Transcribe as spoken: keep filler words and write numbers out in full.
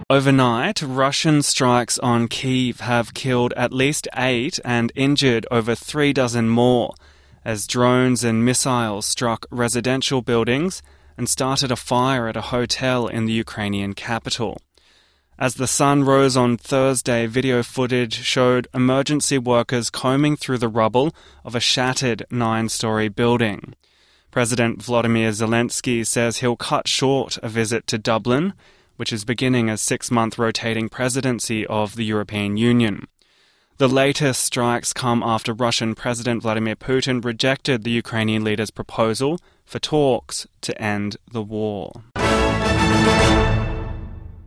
Overnight, Russian strikes on Kyiv have killed at least eight and injured over three dozen more, as drones and missiles struck residential buildings and started a fire at a hotel in the Ukrainian capital. As the sun rose on Thursday, video footage showed emergency workers combing through the rubble of a shattered nine-story building. President Volodymyr Zelensky says he'll cut short a visit to Dublin, which is beginning a six-month rotating presidency of the European Union. The latest strikes come after Russian President Vladimir Putin rejected the Ukrainian leader's proposal for talks to end the war.